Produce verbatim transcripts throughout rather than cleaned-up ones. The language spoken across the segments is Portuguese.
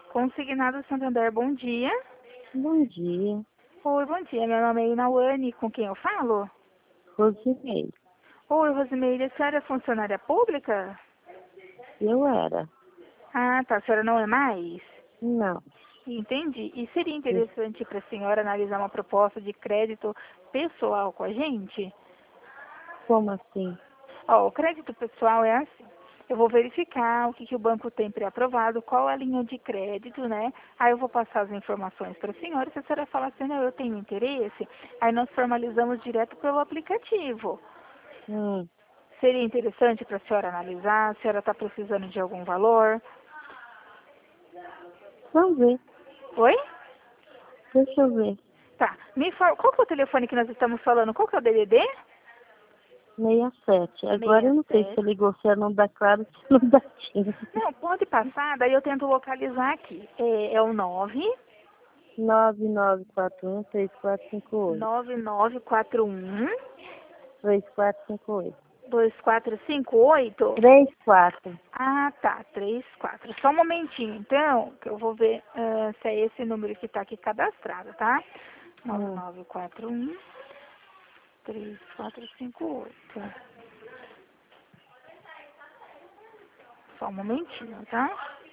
Consignado Santander, bom dia. Bom dia, Oi, bom dia. Meu nome é Inauane, com quem eu falo? Rosimeire. Oi, Rosimeire, a senhora é funcionária pública? Eu era. Ah, tá, a senhora não é mais? Não. Entendi. E seria interessante para a senhora analisar uma proposta de crédito pessoal com a gente? Como assim? Ó, o crédito pessoal é assim. Eu vou verificar o que, que o banco tem pré-aprovado, qual é a linha de crédito, né? Aí eu vou passar as informações para a senhora. Se a senhora falar assim, não, eu tenho interesse, aí nós formalizamos direto pelo aplicativo. Hum, Seria interessante para a senhora analisar? A senhora está precisando de algum valor? vamos ver. Oi? Deixa eu ver. Tá. Me fala, qual que é o telefone que nós estamos falando? Qual que é o D D D? sessenta e sete. Agora eu não sei se sessenta e sete. você ligou, se não dá claro, se não dá tinta. Não, pode passar, daí eu tento localizar aqui. É, é o nove nove nove quatro um três quatro cinco oito. nove nove quatro um três quatro cinco oito. dois quatro cinco oito. três quatro. Ah, tá, três quatro. Só um momentinho, então, que eu vou ver ah, se é esse número que está aqui cadastrado, tá? nove Hum, nove quatro um três quatro cinco oito. Só um momentinho, tá?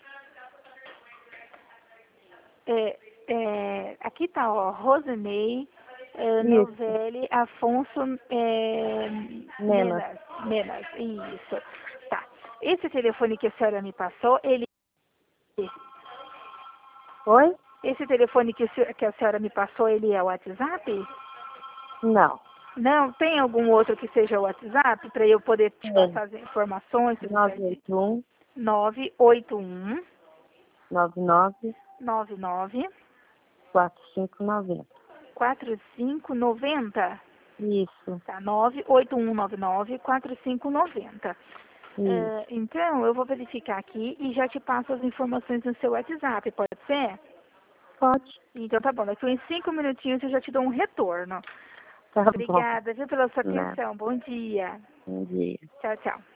É, é, aqui tá, ó, Rosenei é, isso. Novelli Afonso é, Menos. Menas. Menas, isso. Tá. Esse telefone que a senhora me passou, ele. Oi? Esse telefone que, a senhora- que a senhora me passou, ele é o WhatsApp? Não. Não, tem algum outro que seja o WhatsApp para eu poder te É. passar as informações se eu nove tivesse? oito um nove oito um nove nove nove nove quatro cinco nove zero. quatro cinco nove zero. Isso. Tá, nove oito um nove nove quatro cinco nove zero. Isso. É, então, eu vou verificar aqui e já te passo as informações no seu WhatsApp, pode ser? Pode. Então tá bom, daqui uns cinco minutinhos eu já te dou um retorno. Tá bom. Obrigada, viu, pela sua Nada. atenção. Bom dia. Bom dia. Tchau, tchau.